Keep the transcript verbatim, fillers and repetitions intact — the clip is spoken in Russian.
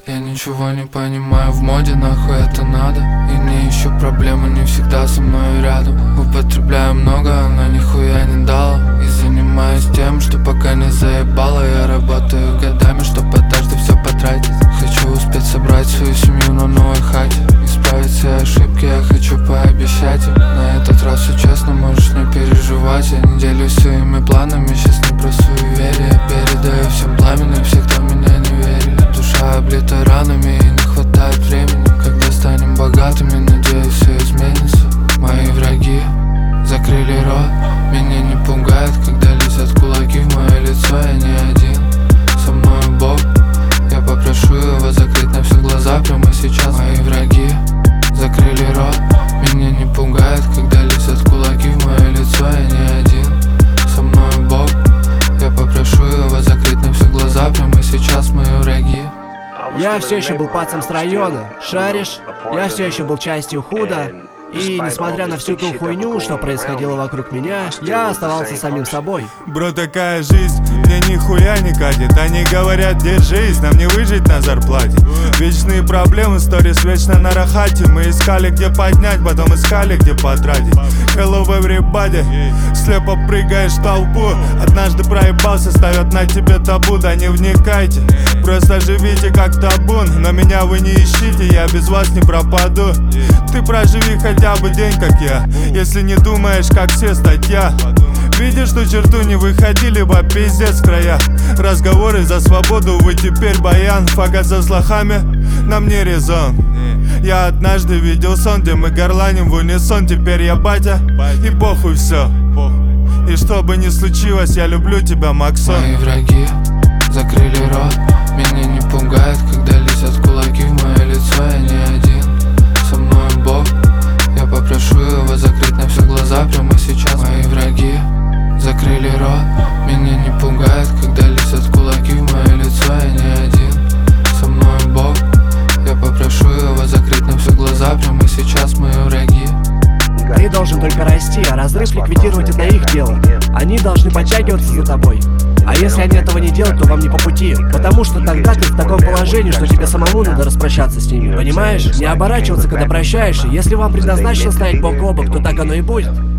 Я ничего не понимаю в моде, нахуй это надо. И не ищу проблемы, не всегда со мной рядом. Употребляю много, она нихуя не дала. И занимаюсь тем, что пока не заебала. Я работаю годами, чтоб однажды все потратить. Хочу успеть собрать свою семью на новой хате. Исправить все ошибки, я хочу пообещать им. На этот раз все честно, можешь не переживать. Я не делюсь своими планами, сейчас не про суеверие. Я передаю всем пламенным, все, кто в меня не верили. Душа облита ранами и не хватает времени. Когда станем богатыми, надеюсь, все изменится. Мои враги закрыли рот. Меня не пугает, когда лезут кулаки в мое лицо. Я не один, со мной Бог. Я попрошу его закрыть на все глаза прямо сейчас. Мои враги закрыли рот. Меня не пугает, когда лезут кулаки в мое лицо. Я не один, со мной Бог. Я попрошу его закрыть на все глаза прямо сейчас. Мои враги. Я все еще был пацем с района, шаришь? Я все еще был частью худа. И несмотря на всю ту хуйню, что происходило вокруг меня, я оставался самим собой. Бро, такая жизнь, мне нихуя не катит. Они говорят, держись, нам не выжить на зарплате. Вечные проблемы, сторис вечно на рахате. Мы искали, где поднять, потом искали, где потратить. Hello everybody, слепо прыгаешь в толпу. Однажды проебался, ставят на тебе табу. Да не вникайте, просто живите как табун. Но меня вы не ищите, я без вас не пропаду. Ты проживи хотя бы день, как я. Если не думаешь, как все, статья. Видишь ту черту, не выходи, либо пиздец края. Разговоры за свободу, вы теперь баян. Фага за злохами, нам не резон. Я однажды видел сон, где мы горланим в унисон. Теперь я батя, и похуй все. И что бы ни случилось, я люблю тебя, Максон. Мои враги закрыли рот. Меня не пугает, когда лезут кулаки в мое лицо. Я не один, со мной Бог. Я попрошу его закрыть на все глаза прямо сейчас. Мои враги закрыли рот. Меня не пугает, когда лезут кулаки в мое лицо. Я не один, со мной Бог. Я попрошу его закрыть на все глаза прямо сейчас. Мои враги. Ты должен только расти, а разрыв ликвидировать — это их дело. Они должны подтягиваться за тобой. А если они этого не делают, то вам не по пути. Потому что тогда ты в таком положении, что тебе самому надо распрощаться с ними. Понимаешь? Не оборачиваться, когда прощаешься. Если вам предназначено стоять бок о бок, то так оно и будет.